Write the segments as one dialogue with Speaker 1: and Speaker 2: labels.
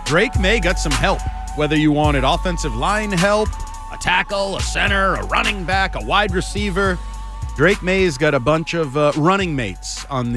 Speaker 1: Drake May got some help. Whether you wanted offensive line help, a tackle, a center, a running back, a wide receiver, Drake May's got a bunch of running mates for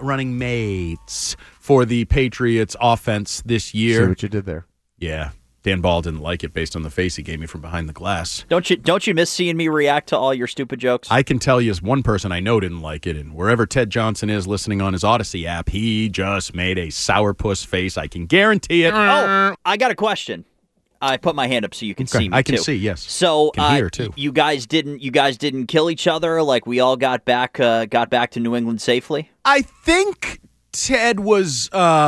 Speaker 1: the Patriots offense this year.
Speaker 2: See what you did there.
Speaker 1: Yeah. Dan Ball didn't like it based on the face he gave me from behind the glass.
Speaker 3: Don't you miss seeing me react to all your stupid jokes?
Speaker 1: I can tell you as one person I know didn't like it, and wherever Ted Johnson is listening on his Odyssey app, he just made a sourpuss face. I can guarantee it.
Speaker 3: Oh, I got a question. I put my hand up so you can see me.
Speaker 1: I can
Speaker 3: too.
Speaker 1: see, yes.
Speaker 3: So
Speaker 1: can hear too.
Speaker 3: You guys didn't kill each other. Like we all got back to New England safely.
Speaker 1: I think Ted was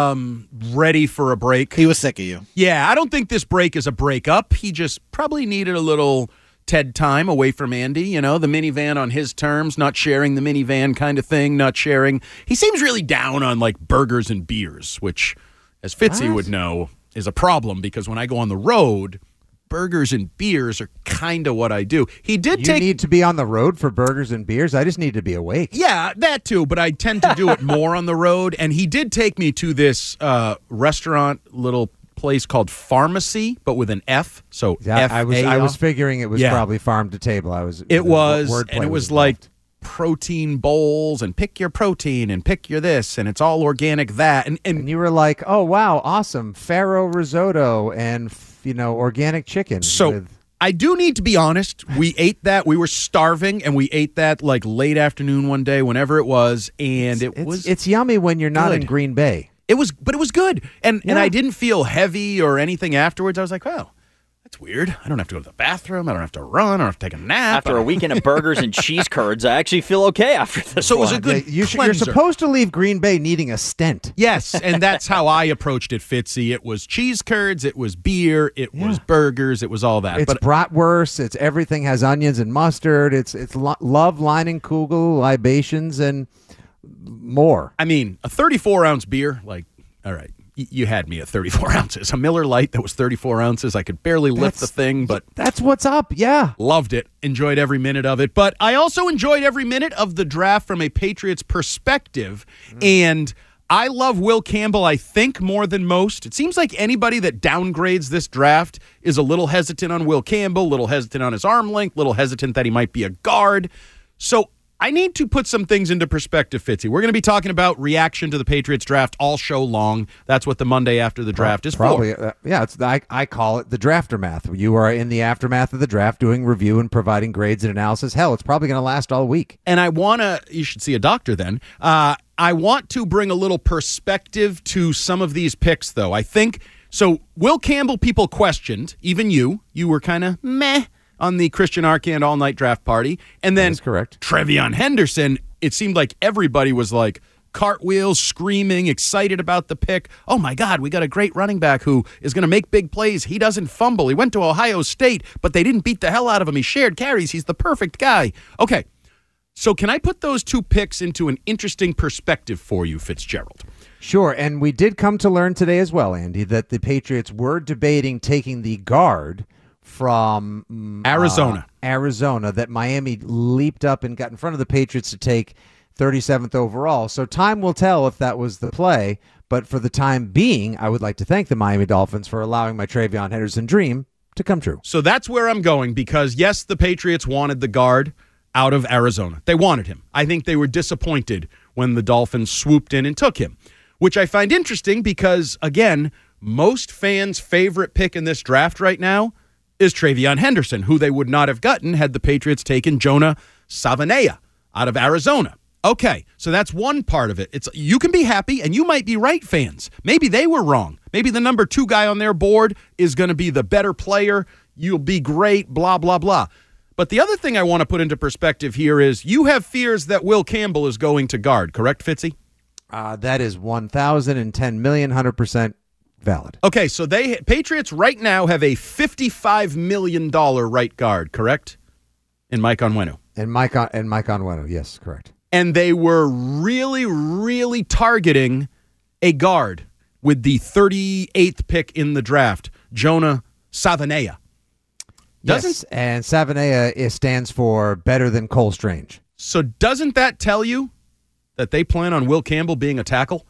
Speaker 1: ready for a break.
Speaker 4: He was sick of you.
Speaker 1: Yeah, I don't think this break is a breakup. He just probably needed a little Ted time away from Andy. You know, the minivan on his terms, not sharing the minivan kind of thing, not sharing. He seems really down on like burgers and beers, which, as Fitzy would know, is a problem because when I go on the road, burgers and beers are kind of what I do.
Speaker 2: You need to be on the road for burgers and beers? I just need to be awake.
Speaker 1: Yeah, that too, but I tend to do it more on the road. And he did take me to this restaurant, little place called Pharmacy, but with an F. So
Speaker 2: yeah,
Speaker 1: F-A-R.
Speaker 2: I was figuring it was probably farm to table.
Speaker 1: It was like protein bowls and pick your protein and pick your this and it's all organic that and
Speaker 2: you were like, oh wow, awesome, farro risotto and organic chicken.
Speaker 1: So I do need to be honest, we ate that, we were starving and we ate that like late afternoon one day, whenever it was, and
Speaker 2: it's yummy when you're not in Green Bay.
Speaker 1: But it was good, and I didn't feel heavy or anything afterwards. I was like, wow, that's weird. I don't have to go to the bathroom. I don't have to run. I don't have to take a nap.
Speaker 3: After a weekend of burgers and cheese curds, I actually feel okay after this.
Speaker 1: So it was a good
Speaker 2: You're
Speaker 1: cleanser.
Speaker 2: supposed to leave Green Bay needing a stent.
Speaker 1: Yes, and that's how I approached it, Fitzy. It was cheese curds, it was beer, it was burgers, it was all that.
Speaker 2: It's bratwurst. It's everything has onions and mustard. It's love, Leinenkugel, libations, and more.
Speaker 1: I mean, a 34-ounce beer, like, all right. You had me at 34 ounces. A Miller Lite that was 34 ounces. I could barely lift the thing, but
Speaker 2: that's what's up. Yeah.
Speaker 1: Loved it. Enjoyed every minute of it. But I also enjoyed every minute of the draft from a Patriots perspective. And I love Will Campbell, I think, more than most. It seems like anybody that downgrades this draft is a little hesitant on Will Campbell, a little hesitant on his arm length, a little hesitant that he might be a guard. So I need to put some things into perspective, Fitzy. We're going to be talking about reaction to the Patriots draft all show long. That's what the Monday after the draft is for.
Speaker 2: I call it the draftermath. You are in the aftermath of the draft doing review and providing grades and analysis. Hell, it's probably going to last all week.
Speaker 1: And you should see a doctor then. I want to bring a little perspective to some of these picks, though. I think, so Will Campbell people questioned, even you were kind of meh on the Christian Arcand all-night draft party. And then
Speaker 2: that's correct.
Speaker 1: Trevion Henderson, it seemed like everybody was like cartwheels, screaming, excited about the pick. Oh, my God, we got a great running back who is going to make big plays. He doesn't fumble. He went to Ohio State, but they didn't beat the hell out of him. He shared carries. He's the perfect guy. Okay, so can I put those two picks into an interesting perspective for you, Fitzgerald?
Speaker 2: Sure, and we did come to learn today as well, Andy, that the Patriots were debating taking the guard from
Speaker 1: Arizona,
Speaker 2: that Miami leaped up and got in front of the Patriots to take 37th overall. So time will tell if that was the play. But for the time being, I would like to thank the Miami Dolphins for allowing my Trevion Henderson dream to come true.
Speaker 1: So that's where I'm going because, yes, the Patriots wanted the guard out of Arizona. They wanted him. I think they were disappointed when the Dolphins swooped in and took him, which I find interesting because, again, most fans' favorite pick in this draft right now is Trevion Henderson, who they would not have gotten had the Patriots taken Jonah Savaiinaea out of Arizona. Okay, so that's one part of it. You can be happy, and you might be right, fans. Maybe they were wrong. Maybe the number 2 guy on their board is going to be the better player. You'll be great, blah, blah, blah. But the other thing I want to put into perspective here is you have fears that Will Campbell is going to guard, correct, Fitzy?
Speaker 2: That is 1,010 million, 100% valid.
Speaker 1: Okay, so Patriots right now have a $55 million right guard, correct? In Mike Onwenu.
Speaker 2: And Mike Onwenu, yes, correct.
Speaker 1: And they were really, really targeting a guard with the 38th pick in the draft, Jonah Savaiinaea.
Speaker 2: Yes, and Savaiinaea stands for better than Cole Strange.
Speaker 1: So doesn't that tell you that they plan on Will Campbell being a tackle?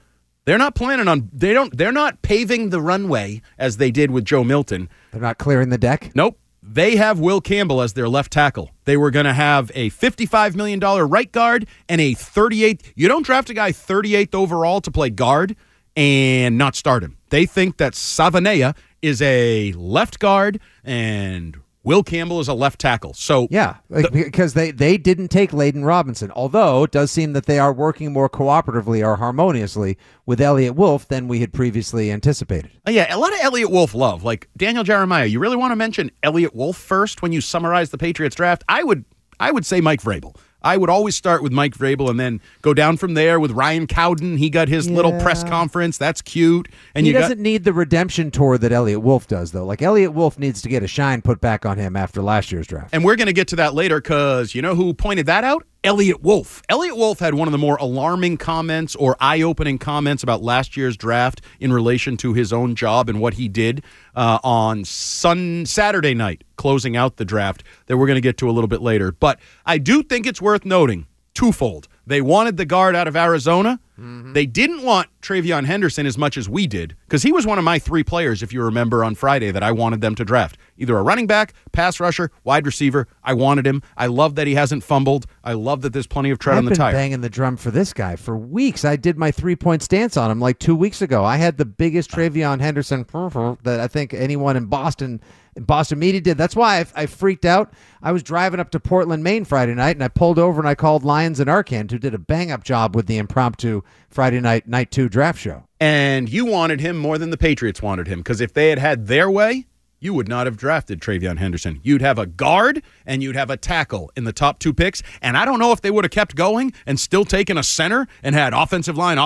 Speaker 1: They're not planning on they're not paving the runway as they did with Joe Milton.
Speaker 2: They're not clearing the deck?
Speaker 1: Nope. They have Will Campbell as their left tackle. They were going to have a $55 million right guard and a 38th. You don't draft a guy 38th overall to play guard and not start him. They think that Savanea is a left guard and Will Campbell is a left tackle. So
Speaker 2: yeah, because they didn't take Layden Robinson, although it does seem that they are working more cooperatively or harmoniously with Elliott Wolf than we had previously anticipated.
Speaker 1: Yeah, a lot of Elliott Wolf love. Like Daniel Jeremiah, you really want to mention Elliott Wolf first when you summarize the Patriots draft? I would say Mike Vrabel. I would always start with Mike Vrabel and then go down from there with Ryan Cowden. He got his little press conference. That's cute. And
Speaker 2: he doesn't need the redemption tour that Elliott Wolf does, though. Like, Elliott Wolf needs to get a shine put back on him after last year's draft.
Speaker 1: And we're going to get to that later because you know who pointed that out? Elliott Wolf. Elliott Wolf had one of the more alarming comments or eye-opening comments about last year's draft in relation to his own job and what he did on Saturday night, closing out the draft that we're going to get to a little bit later. But I do think it's worth noting, twofold. They wanted the guard out of Arizona. Mm-hmm. They didn't want Travion Henderson as much as we did because he was one of my 3 players, if you remember, on Friday that I wanted them to draft. Either a running back, pass rusher, wide receiver. I wanted him. I love that he hasn't fumbled. I love that there's plenty of tread on the tire.
Speaker 2: I've been banging the drum for this guy for weeks. I did my 3-point stance on him like 2 weeks ago. I had the biggest Travion Henderson that I think anyone in Boston media did. That's why I freaked out. I was driving up to Portland, Maine Friday night, and I pulled over and I called Lyons and Arcand, who did a bang-up job with the impromptu Friday night 2 draft show.
Speaker 1: And you wanted him more than the Patriots wanted him, because if they had had their way, you would not have drafted Travion Henderson. You'd have a guard and you'd have a tackle in the top 2 picks. And I don't know if they would have kept going and still taken a center and had offensive line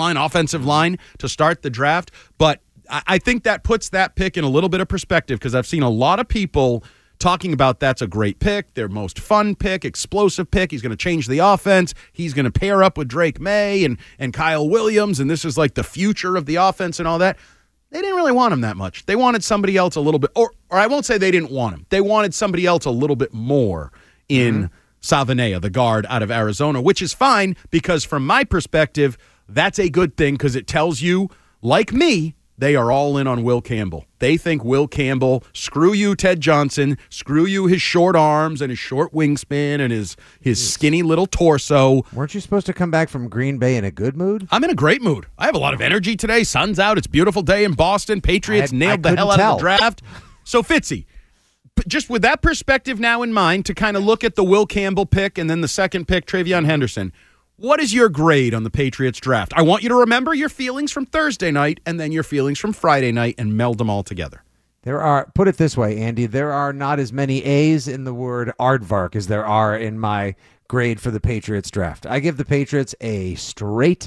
Speaker 1: to start the draft. But I think that puts that pick in a little bit of perspective, because I've seen a lot of people talking about that's a great pick, their most fun pick, explosive pick. He's going to change the offense. He's going to pair up with Drake May and Kyle Williams, and this is like the future of the offense and all that. They didn't really want him that much. They wanted somebody else a little bit, or I won't say they didn't want him. They wanted somebody else a little bit more in Savanea, the guard out of Arizona, which is fine because from my perspective, that's a good thing because it tells you, like me, they are all in on Will Campbell. They think Will Campbell, screw you, Ted Johnson, screw you, his short arms and his short wingspan and his skinny little torso.
Speaker 2: Weren't you supposed to come back from Green Bay in a good mood?
Speaker 1: I'm in a great mood. I have a lot of energy today. Sun's out. It's a beautiful day in Boston. Patriots nailed the hell out of the draft. So, Fitzy, just with that perspective now in mind, to kind of look at the Will Campbell pick and then the second pick, Travion Henderson, what is your grade on the Patriots draft? I want you to remember your feelings from Thursday night and then your feelings from Friday night and meld them all together.
Speaker 2: Put it this way, Andy, there are not as many A's in the word aardvark as there are in my grade for the Patriots draft. I give the Patriots a straight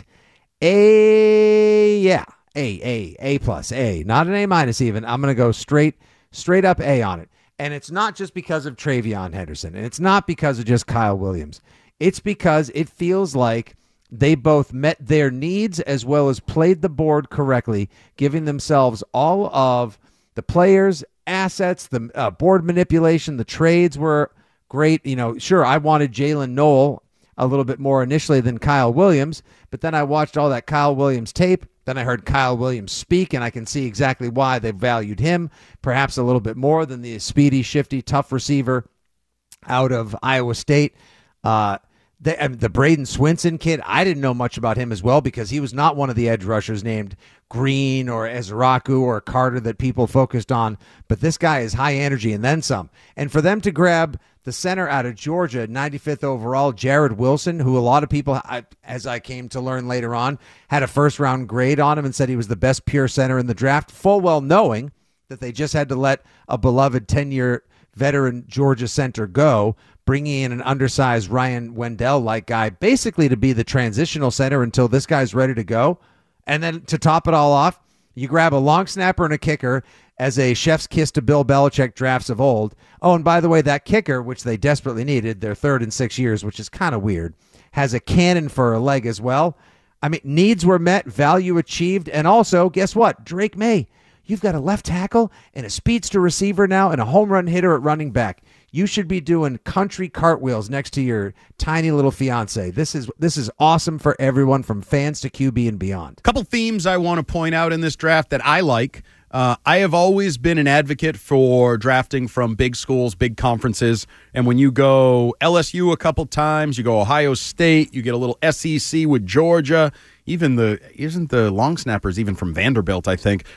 Speaker 2: A, A plus, A, not an A minus even. I'm going to go straight up A on it. And it's not just because of Travion Henderson, and it's not because of just Kyle Williams. It's because it feels like they both met their needs as well as played the board correctly, giving themselves all of the players, assets, the board manipulation. The trades were great. You know, sure, I wanted Jalen Noel a little bit more initially than Kyle Williams, but then I watched all that Kyle Williams tape. Then I heard Kyle Williams speak, and I can see exactly why they valued him perhaps a little bit more than the speedy, shifty, tough receiver out of Iowa State. The Braden Swinson kid, I didn't know much about him as well because he was not one of the edge rushers named Green or Ezraku or Carter that people focused on. But this guy is high energy and then some. And for them to grab the center out of Georgia, 95th overall, Jared Wilson, who a lot of people, as I came to learn later on, had a first-round grade on him and said he was the best pure center in the draft, full well knowing that they just had to let a beloved 10-year veteran Georgia center go, bringing in an undersized Ryan Wendell-like guy, basically to be the transitional center until this guy's ready to go. And then to top it all off, you grab a long snapper and a kicker as a chef's kiss to Bill Belichick drafts of old. Oh, and by the way, that kicker, which they desperately needed, their third in 6 years, which is kind of weird, has a cannon for a leg as well. I mean, needs were met, value achieved, and also, guess what? Drake May. You've got a left tackle and a speedster receiver now and a home run hitter at running back. you should be doing country cartwheels next to your tiny little fiance. This is awesome for everyone from fans to QB and beyond.
Speaker 1: Couple themes I want to point out in this draft that I like. I have always been an advocate for drafting from big schools, big conferences. And when you go LSU a couple times, you go Ohio State, you get a little SEC with Georgia. Isn't the long snappers even from Vanderbilt, I think.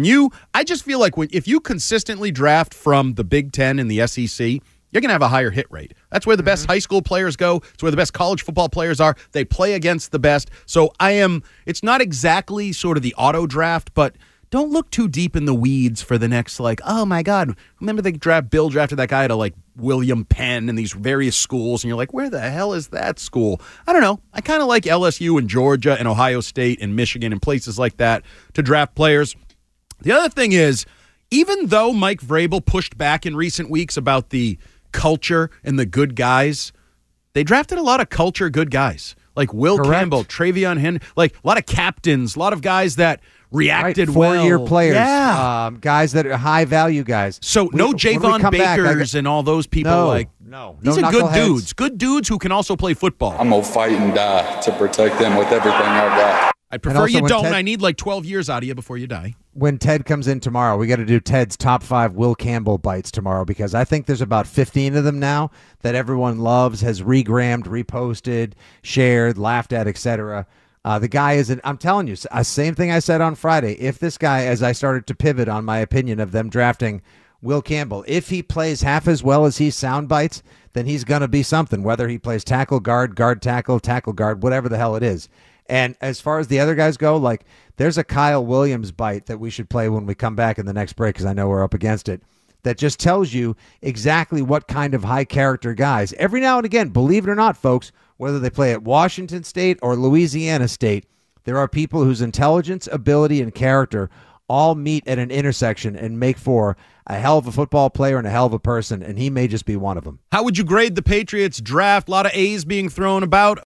Speaker 1: I just feel like if you consistently draft from the Big Ten and the SEC, you're going to have a higher hit rate. That's where the best high school players go. It's where the best college football players are. They play against the best. So it's not exactly sort of the auto draft, but don't look too deep in the weeds for the next, oh my God, remember Bill drafted that guy to William Penn and these various schools, and you're like, where the hell is that school? I don't know. I kind of like LSU and Georgia and Ohio State and Michigan and places like that to draft players. The other thing is, even though Mike Vrabel pushed back in recent weeks about the culture and the good guys, they drafted a lot of culture good guys. Like Will
Speaker 2: Correct.
Speaker 1: Campbell, Travion Henry, a lot of captains, a lot of guys that reacted well.
Speaker 2: 4-year players,
Speaker 1: yeah.
Speaker 2: Guys that are high-value guys.
Speaker 1: So no Javon Bakers and all those people. These are good dudes. Good dudes who can also play football.
Speaker 4: I'm going to fight and die to protect them with everything I've got.
Speaker 1: I prefer you don't. I need 12 years out of you before you die.
Speaker 2: When Ted comes in tomorrow, we got to do Ted's top 5 Will Campbell bites tomorrow, because I think there's about 15 of them now that everyone loves, has regrammed, reposted, shared, laughed at, etc. The guy is I'm telling you, same thing I said on Friday. If this guy, as I started to pivot on my opinion of them drafting Will Campbell, if he plays half as well as he sound bites, then he's going to be something, whether he plays tackle, guard, tackle guard, whatever the hell it is. And as far as the other guys go, there's a Kyle Williams bite that we should play when we come back in the next break, because I know we're up against it, that just tells you exactly what kind of high character guys. Every now and again, believe it or not, folks, whether they play at Washington State or Louisiana State, there are people whose intelligence, ability, and character all meet at an intersection and make for a hell of a football player and a hell of a person, and he may just be one of them.
Speaker 1: How would you grade the Patriots draft? A lot of A's being thrown about.